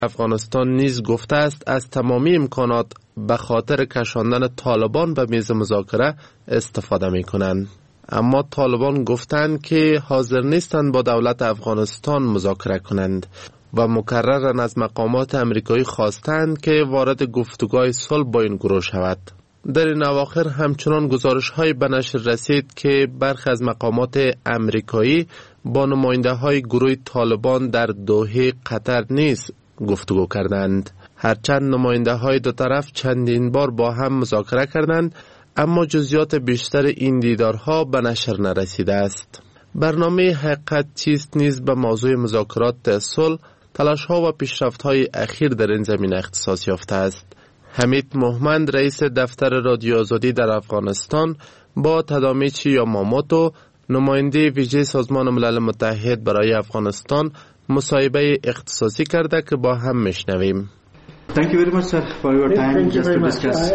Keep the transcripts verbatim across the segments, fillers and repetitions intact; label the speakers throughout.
Speaker 1: افغانستان نیز گفته است از تمامی امکانات به خاطر کشاندن طالبان به میز مذاکره استفاده می کنند. اما طالبان گفتند که حاضر نیستند با دولت افغانستان مذاکره کنند و مکررن از مقامات امریکایی خواستند که وارد گفتگوهای صلح با این گروه شود. در این اواخر همچنان گزارش های به نشر رسید که برخی از مقامات امریکایی با نماینده های گروه طالبان در دوحه قطر نیز گفتگو کردند. هرچند نماینده های دو طرف چندین بار با هم مذاکره کردند، اما جزئیات بیشتر این دیدارها به نشر نرسیده است. برنامه حقیقت چیست نیز به موضوع مذاکرات صلح، تلاش ها و پیشرفت های اخیر در این زمینه اختصاص یافته است. حمید مومند رئیس دفتر رادیو آزادی در افغانستان با تادامیچی یاماموتو نماینده ویژه سازمان ملل متحد برای افغانستان مصاحبه اختصاصی کرده که با هم میشنویم.
Speaker 2: Thank you very much, sir, for your time just to discuss.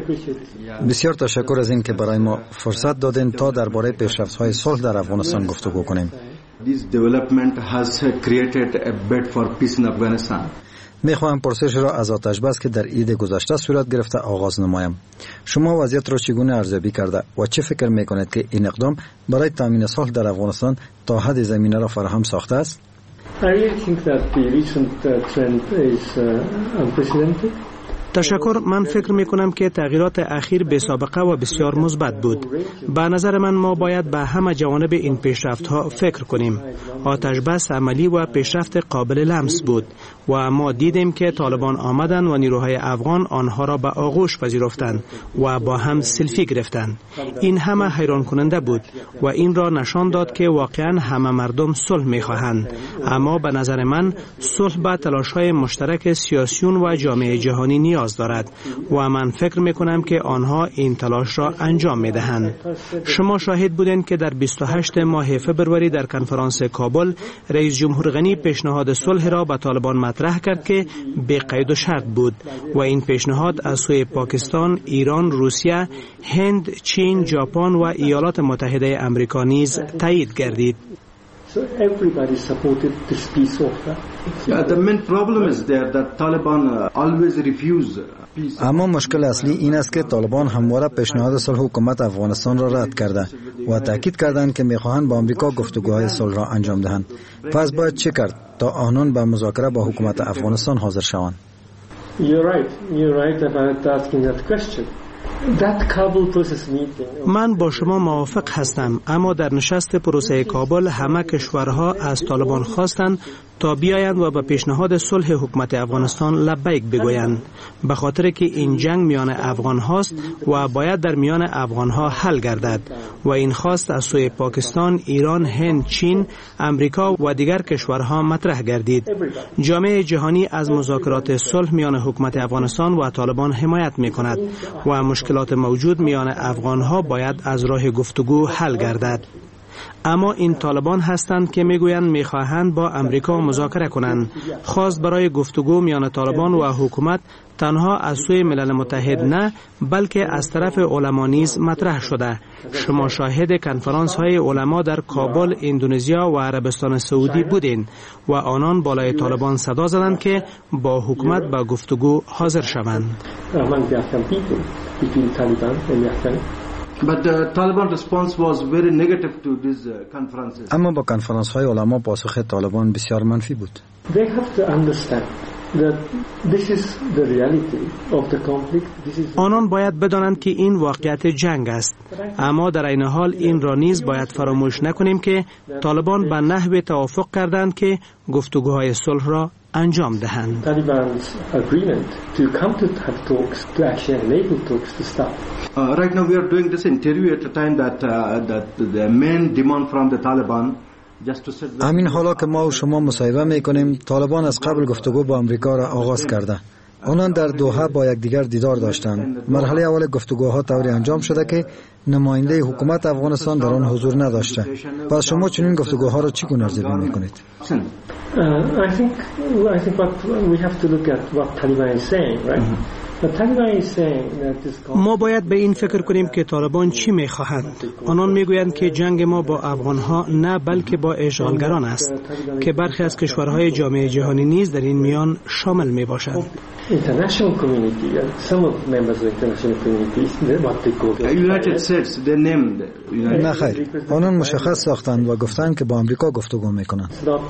Speaker 3: بسیار تشکر از این که برای ما فرصت دادین تا درباره پیشرفت‌های صلح در افغانستان گفتگو کنیم.
Speaker 2: This development has created a bed for peace in Afghanistan.
Speaker 3: میخواهم پرسش را از آتش بس که در عید گذشته صورت گرفته آغاز نمایم. شما وضعیت را چگونه ارزیابی کرده و چه فکر میکنید که این اقدام برای تامین صلح در افغانستان تا حد زمینه را فراهم ساخته است؟
Speaker 4: I really think that the recent uh, trend is uh, unprecedented.
Speaker 5: تشکر. من فکر می کنم که تغییرات اخیر به سابقه و بسیار مثبت بود. به نظر من ما باید به همه جوانب این پیشرفت ها فکر کنیم. آتش بس عملی و پیشرفت قابل لمس بود و ما دیدیم که طالبان آمدند و نیروهای افغان آنها را به آغوش پذیرفتند و با هم سلفی گرفتند. این همه حیران کننده بود و این را نشان داد که واقعا همه مردم صلح می خواهند. اما به نظر من صلح به تلاش های مشترک سیاسیون و جامعه جهانی نیاز دارد و من فکر می کنم که آنها این تلاش را انجام می دهند. شما شاهد بودند که در بیست و هشتم ماه فبروری در کنفرانس کابل رئیس جمهور غنی پیشنهاد صلح را به طالبان مطرح کرد که به قید و شرط بود و این پیشنهاد از سوی پاکستان، ایران، روسیه، هند، چین، ژاپن و ایالات متحده آمریکا نیز تایید گردید.
Speaker 4: So everybody supported this peace offer.
Speaker 2: Yeah, the main problem is there that Taliban uh, always refuse peace.
Speaker 3: اما مشکل اصلی این است که طالبان همواره پیشنهاد صلح حکومت افغانستان را رد کرده و تاکید کردند که میخواهند با آمریکا گفتگوهای صلح را انجام دهند. پس باید چه کرد تا آنان به مذاکره با حکومت افغانستان حاضر شوند؟
Speaker 4: You're right. You're right about asking that question.
Speaker 5: من با شما موافق هستم، اما در نشست پروسه کابل همه کشورها از طالبان خواستند تا بیایند و به پیشنهاد صلح حکومت افغانستان لبیک بگویند، به خاطر که این جنگ میان افغان هاست و باید در میان افغان ها حل گردد و این خواست از سوی پاکستان، ایران، هند، چین، امریکا و دیگر کشورها مطرح گردید. جامعه جهانی از مذاکرات صلح میان حکومت افغانستان و طالبان حمایت میکند و مشکلات موجود میان افغان ها باید از راه گفتگو حل گردد. اما این طالبان هستند که میگویند میخواهند با امریکا مذاکره کنند. خواست برای گفتگو میان طالبان و حکومت تنها از سوی ملل متحد نه، بلکه از طرف علما نیز مطرح شده. شما شاهد کنفرانس های علما در کابل، اندونزیا و عربستان سعودی بودین و آنان بالای طالبان صدا زدند که با حکومت با گفتگو حاضر شوند.
Speaker 2: But the Taliban response was very negative to these uh, conferences.
Speaker 3: اما با کنفرانس های علما پاسخ طالبان بسیار منفی بود.
Speaker 4: They have to understand that this is the reality of the conflict. This is
Speaker 5: آنان باید بدانند که این واقعیت جنگ است، اما در این حال این را نیز باید فراموش نکنیم که طالبان به نحو توافق کردند که گفتگوهای صلح را انجام دهند.
Speaker 4: Taliban's agreement to come to have talks to actually enable talks to start.
Speaker 2: Uh, right now we are doing this interview at a time that uh, that the main demand from the Taliban just to set the
Speaker 3: همین حالا که ما و شما مصاحبه میکنیم، طالبان از قبل گفتگو با امریکا را آغاز کرده. آنان در دوحه با یکدیگر دیدار داشتند. مرحله اول گفتگوها طوری انجام شده که نماینده حکومت افغانستان در آن حضور نداشته. پس شما چنین گفتگوها را چگونه ارزیابی میکنید؟
Speaker 4: Uh, I think I think what we have to look at what Taliban is saying, right?
Speaker 5: ما باید به این فکر کنیم که طالبان چی میخواهند. آنان میگویند که جنگ ما با افغانها نه بلکه با اشغالگران است که برخی از کشورهای جامعه جهانی نیز در این میان شامل می باشند.
Speaker 3: نه خیر، آنان مشخص ساختند و گفتند که با امریکا گفتگو میکنند.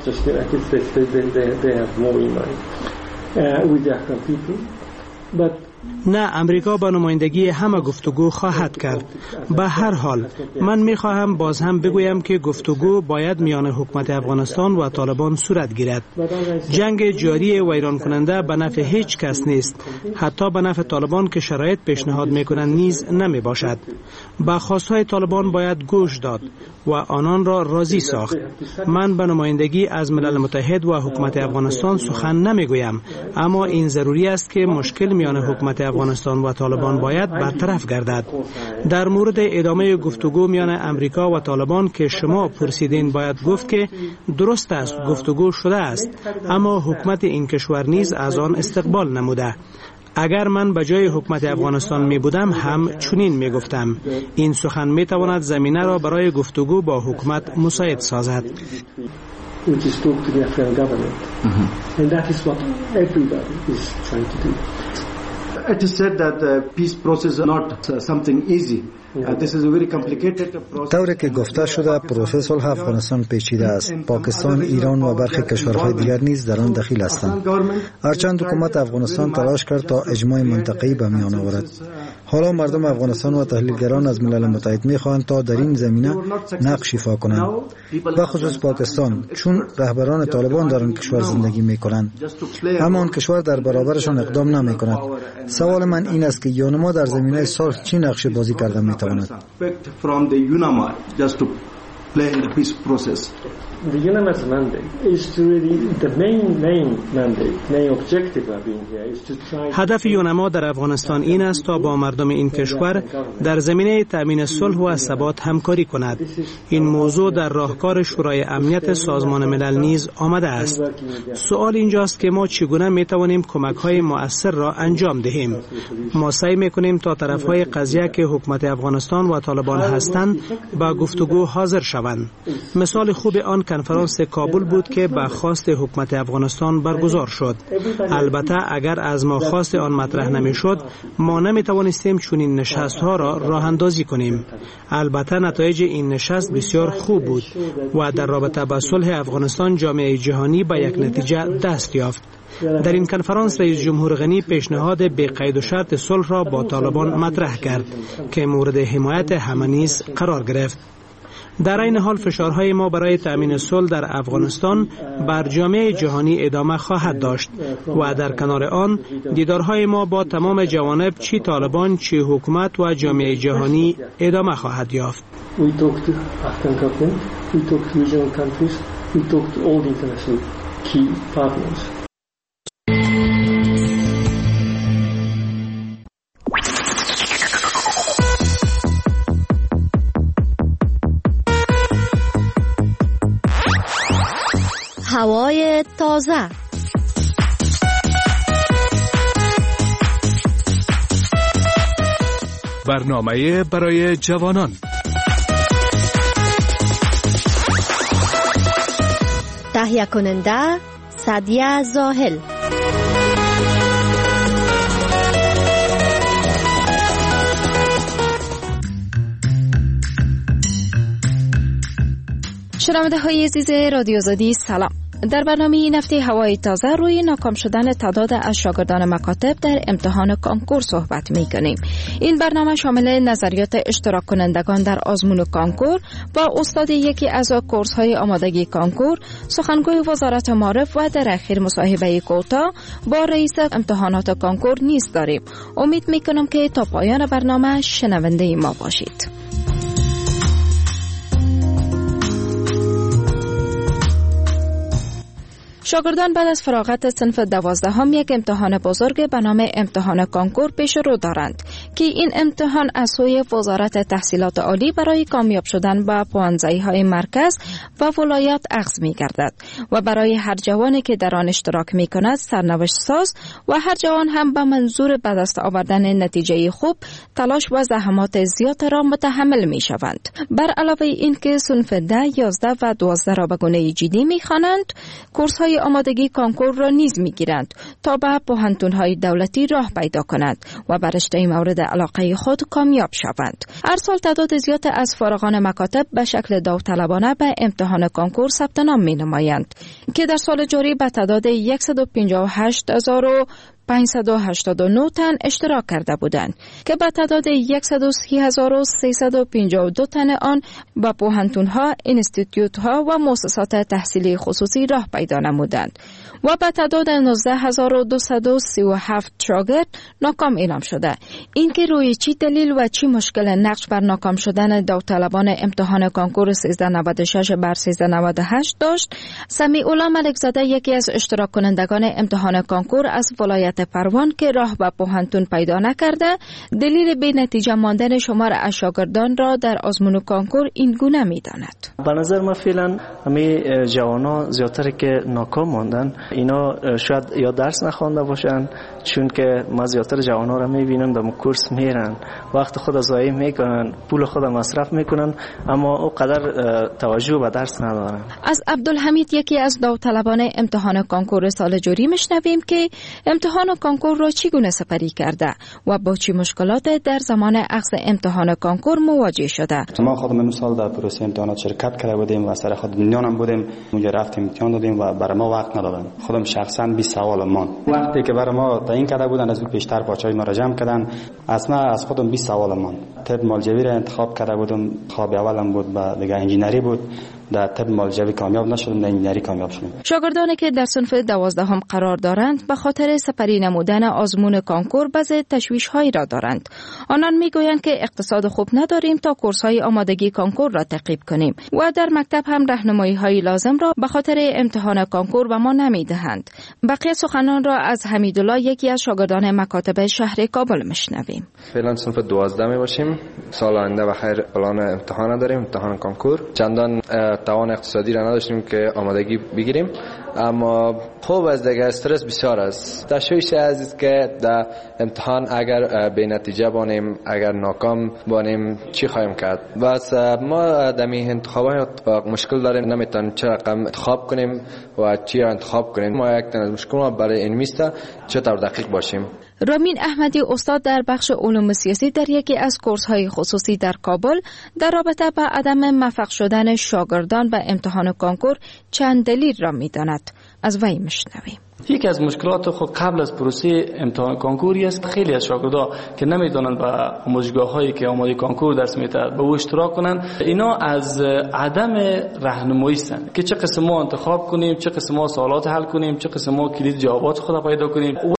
Speaker 5: نه، امریکا با نمایندگی همه گفتگو خواهد کرد. به هر حال من میخواهم باز هم بگویم که گفتگو باید میان حکومت افغانستان و طالبان صورت گیرد. جنگ جاری و ویران کننده به نفع هیچ کس نیست، حتی به نفع طالبان که شرایط پیشنهاد میکنند نیز نمی باشد. به خواستهای طالبان باید گوش داد و آنان را راضی ساخت. من به نمایندگی از ملل متحد و حکومت افغانستان سخن نمیگویم، اما این ضروری است که مشکل میان حکومت افغانستان و طالبان باید برطرف گردد. در مورد ادامه گفتگو میان امریکا و طالبان که شما پرسیدین، باید گفت که درست است گفتگو شده است، اما حکومت این کشور نیز از آن استقبال نموده. اگر من به جای حکومت افغانستان می بودم هم چنین می گفتم. این سخن می تواند زمینه را برای گفتگو با حکومت مساعد سازد.
Speaker 4: Which is talk to the Afghan government. Mm-hmm. And that is what everybody is trying to do.
Speaker 2: It is said that the peace process is not uh, something easy. Uh, this is a very complicated process.
Speaker 3: طوری که گفته شده پروسه صلح افغانستان پیچیده است. پاکستان، ایران و برخی کشورهای دیگر نیز در آن دخیل هستند. هرچند حکومت افغانستان تلاش کرد تا اجماع منطقه‌ای به میان آورد. حالا مردم افغانستان و تحلیلگران از ملل متحد می‌خواهند تا در این زمینه نقش ایفا کنند. به خصوص پاکستان، چون رهبران طالبان در آن کشور زندگی می‌کنند، اما آن کشور در برابرشان اقدام نمی‌کند. سوال من این است که یونما در زمینه صلح چه نقش بازی کرده می‌تواند؟
Speaker 4: The UNAMA's mandate is to really the main main mandate, main objective of being here is to try.
Speaker 5: هدف یونما در افغانستان این است تا با مردم این کشور در زمینه تامین صلح و ثبات همکاری کند. این موضوع در راهکار شورای امنیت سازمان ملل نیز آمده است. سوال اینجاست که ما چگونه می توانیم کمک‌های مؤثر را انجام دهیم. ما سعی می‌کنیم تا طرف‌های قضیه که حکومت افغانستان و طالبان هستند با گفتگو حاضر شوند. مثال خوب آن کنفرانس کابل بود که به خواست حکومت افغانستان برگزار شد. البته اگر از ما خواست آن مطرح نمیشد، ما نمی توانستیم چنین نشست ها را راه اندازی کنیم. البته نتایج این نشست بسیار خوب بود و در رابطه با صلح افغانستان جامعه جهانی به یک نتیجه دست یافت. در این کنفرانس رئیس جمهور غنی پیشنهاد به قید و شرط صلح را با طالبان مطرح کرد که مورد حمایت همه نیز قرار گرفت. در این حال فشارهای ما برای تأمین صلح در افغانستان بر جامعه جهانی ادامه خواهد داشت و در کنار آن دیدارهای ما با تمام جوانب چی طالبان چی حکومت و جامعه جهانی ادامه خواهد یافت.
Speaker 6: هوای تازه.
Speaker 7: برنامه برای جوانان.
Speaker 6: تهیه کننده سعدیه زاهل. شنونده های عزیز رادیو آزادی، سلام. در برنامه این هفته هوای تازه روی ناکام شدن تعداد از شاگردان مکاتب در امتحان کانکور صحبت می کنیم. این برنامه شامل نظریات اشتراک کنندگان در آزمون کانکور با استاد یکی از کورس های آمادگی کانکور، سخنگوی وزارت معارف و در اخیر مصاحبه کوتاه با رئیس امتحانات کانکور نیز داریم. امید می کنم که تا پایان برنامه شنونده ما باشید. شاگردان بعد از فراغت صنف دوازدهم یک امتحان بزرگ به نام امتحان کانکور پیش رو دارند که این امتحان از سوی وزارت تحصیلات عالی برای کامیاب شدن به پوانزایی‌های مرکز و ولایت اخذ می‌گردد و برای هر جوانی که در آن اشتراک می‌کند سرنوشت ساز و هر جوان هم به منظور به دست آوردن نتیجه خوب تلاش و زحمات زیاد را متحمل می‌شوند. بر علاوه این که صنف ده، یازده و دوازده را به گونه جدی می‌خوانند، کورس‌های آمادگی کانکور را نیز می‌گیرند تا به پوهنتون‌های دولتی راه پیدا کنند و بر رشته مورد علاقه خود کامیاب شوند. هر سال تعداد زیاد از فارغان مکاتب به شکل داوطلبانه به امتحان کانکور ثبت نام می‌نمایند که در سال جاری به تعداد صد و پنجاه و هشت هزار و پانصد و هشتاد و نه تن اشتراک کرده بودند که به تعداد صد و سی هزار و سیصد و پنجاه و دو تن آن با پوهنتون‌ها، اینستیتوت‌ها و مؤسسات تحصیلی خصوصی راه پیدا نمودند و به تعداد نوزده هزار و دویست و سی و هفت شاگرد ناکام اعلام شده. این که روی چی دلیل و چی مشکل نقش بر ناکام شدن داوطلبان امتحان کانکور سیزده نود و شش بر سیزده نود و هشت داشت، سمیع الله ملک زاده یکی از اشتراک کنندگان امتحان کانکور از ولایت پروان که راه به پوهنتون پیدا نکرده، دلیل به نتیجه ماندن شمار از شاگردان را در آزمون کانکور این گونه می‌داند.
Speaker 8: به نظر من فعلا همه جوانا زیادتر که ناکام ماندن اینا شاید یا درس نخوانده باشن، چون که ما زیادتر جوانا را می‌بینم در کورس میرن، وقت خود ضایع میکنن، پول خود مصرف میکنن، اما اونقدر توجه به درس ندارن.
Speaker 6: از عبدالحمید یکی از داوطلبان امتحان کانکور سال جاری میشنویم که امتحان کانکور را چگونه سپری کرده و با چه مشکلات در زمان اخذ امتحان کانکور مواجه شده.
Speaker 9: ما خودم این سال در پروسه امتحانات شرکت کرده بودیم و سر خود دنیانم بودیم، اونجا رفتیم امتحان دادیم و برای ما وقت ندادن. خودم شخصا بیست سوال مان وقتی که برای ما تعیین کرده بودن از اون پیشتر بچهای ما را جمع کردن، اصلا از خودم بیست سوال مان طب مالجوی را انتخاب کرده بودم. خواب اولم بود و دیگه انجینری بود، در طب مالجوی کامیاب نشدم، در انجینری کامیاب شدم.
Speaker 6: شاگردانی که در صنف دوازدهم قرار دارند به خاطر سپری نمودن آزمون کانکور بعض تشویش‌هایی را دارند. آنان میگویند که اقتصاد خوب نداریم تا کورس‌های آمادگی کانکور را تعقیب کنیم و در مکتب هم راهنمایی‌های لازم را به خاطر امتحان کانکور به ما نمیدهند. بقیه سخنان را از حمیدالله یکی از شاگردان مکاتب شهر کابل میشنویم.
Speaker 10: فعلا صنف دوازده می باشیم. سال آینده بخیر پلان امتحان داریم، امتحان کانکور. چندان توان اقتصادی را نداشتیم که آمادگی بگیریم، اما خوب از دیگه استرس بسیار است. تشویش از که در امتحان اگر به نتیجه بانیم، اگر ناکام بانیم چی خواهیم کرد. بس ما در این انتخابات مشکل داریم، نمیتونیم چه رقم انتخاب کنیم و چی را انتخاب کنیم. ما یک تن از مشکل برای این میسته چطور دقیق باشیم.
Speaker 6: رامین احمدی استاد در بخش علوم سیاسی در یکی از کورس‌های خصوصی در کابل در رابطه با عدم موفق شدن شاگردان به امتحان کانکور چند دلیل را می‌داند. از وی میشنویم.
Speaker 11: یکی از مشکلات خود قبل از پروسه امتحان کانکوری است. خیلی از شاگردان که نمیدونن به آموزشگاه‌هایی که آماده کانکور درس می‌دهند به او اشتراک کنند، اینا از عدم راهنمایی هستند که چه قسم ما انتخاب کنیم، چه قسم ما سوالات حل کنیم، چه قسم ما کلید جوابات خود پیدا کنیم.